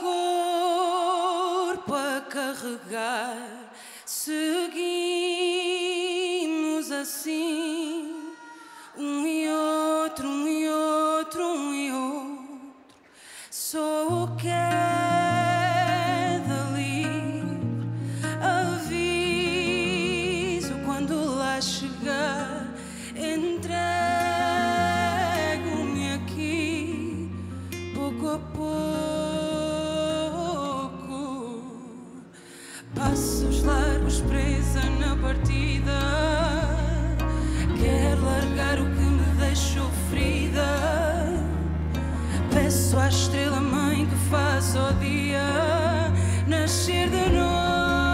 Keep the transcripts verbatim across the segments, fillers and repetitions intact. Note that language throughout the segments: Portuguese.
corpo a carregar, seguimos assim, um e outro, um e outro, um e outro. Sou queda livre, aviso quando lá chegar, entrego-me aqui, pouco a pouco. Passos largos presa na partida, quero largar o que me deixou ferida. Peço à estrela mãe que faça o dia nascer de novo.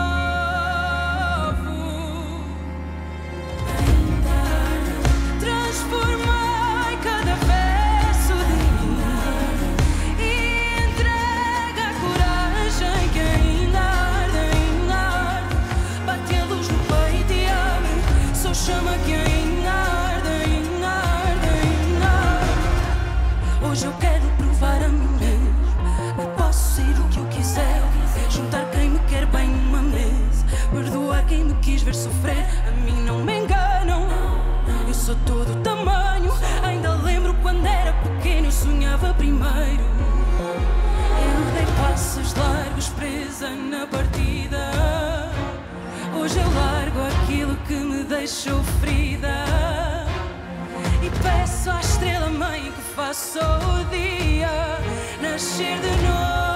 Transformai cada verso de mim e entrega a coragem que ainda arde, ainda arde. Bate a luz no peito e abre, só chama que ainda arde, ainda arde, ainda arde. Hoje eu quero provar a mim mesmo que posso ser o que eu quiser, juntar quem me quer bem numa mesa, perdoar quem me quis ver sofrer. A mim não me enganam, eu sou todo tamanho. Ainda lembro quando era pequeno, eu sonhava primeiro. Eu dei passos largos presa na partida, hoje eu largo aquilo que me deixou ferida e peço à estrela mãe que faça o dia nascer de novo.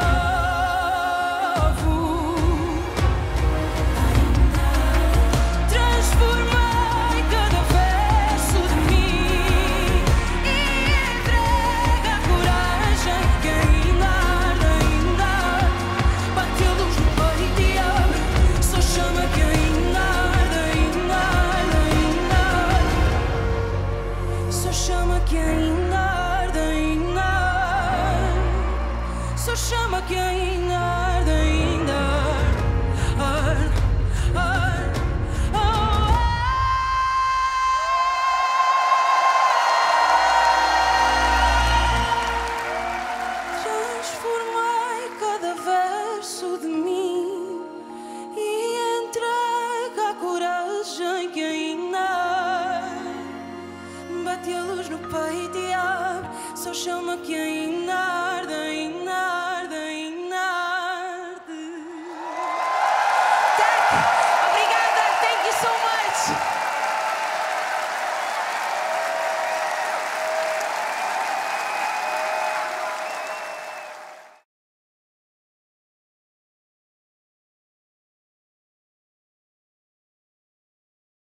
Transformai cada verso de mim e entrega a coragem que ainda arde, ainda arde. Bate a luz no peito e abre, só chama que ainda arde, ainda arde, ainda arde. Só chama que ainda arde, ainda arde. Só chama que ainda